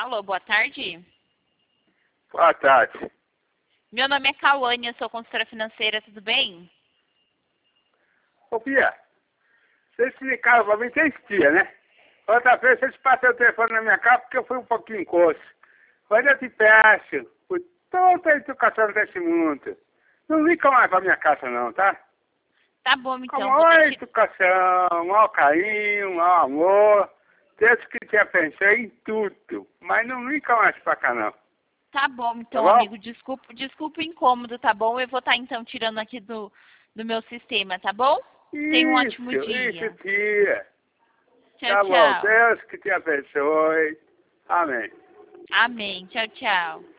Alô, boa tarde. Boa tarde. Meu nome é Cauane, eu sou consultora financeira, tudo bem? Ô, Pia, vocês explicaram pra mim 3 dias, né? Outra vez vocês passaram o telefone na minha casa porque eu fui um pouquinho encosto. Mas eu te peço, por toda a educação desse mundo, não liga mais pra minha casa não, tá? Tá bom, Com então. maior educação, maior carinho, maior amor. Deus que te abençoe em tudo. Mas não liga mais pra cá não. Tá bom, então, Tá bom? amigo. Desculpa o incômodo, tá bom? Eu vou estar, então, tirando aqui do meu sistema, tá bom? Tenha um ótimo dia. Isso, tia. Tchau, Tá bom, tchau. Deus que te abençoe. Amém. Amém. Tchau, tchau.